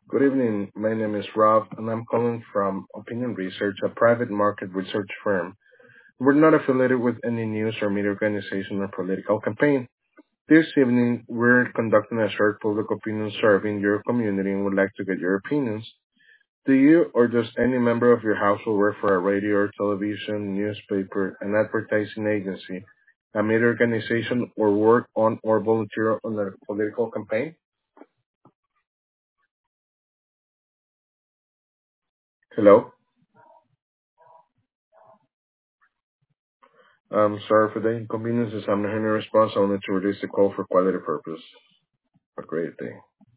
Good evening. My name is Rob, and I'm calling from Opinion Research, a private market research firm. We're not affiliated with any news or media organization or political campaign. This evening, we're conducting a short public opinion survey in your community and would like to get your opinions. Do you or does any member of your household work for a radio or television, newspaper, an advertising agency, a media organization, or work on or volunteer on a political campaign? Hello? I'm sorry for the inconvenience. As I'm not hearing a response, I wanted to release the call for quality purpose. Have a great day.